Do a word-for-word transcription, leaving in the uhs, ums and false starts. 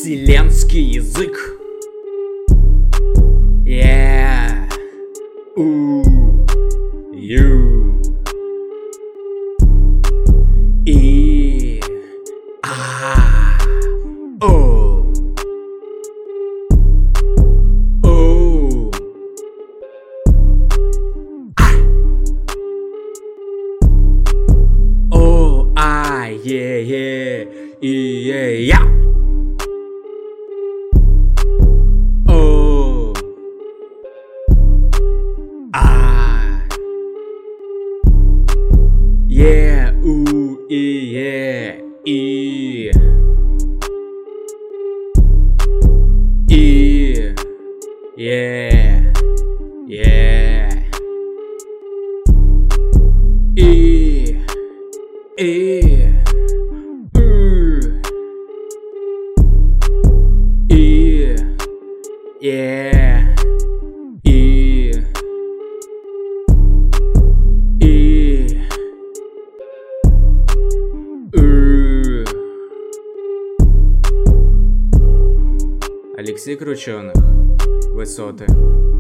вселенский язык. Yeah. У. Ю. И. А. О. О. А. О. А. Е. Е. И. Е. Я. О. А. Е. У. И. Е. И. И. Е. Е. И. И. И. Е. И. И. У. Алексей Крученых. Высоты.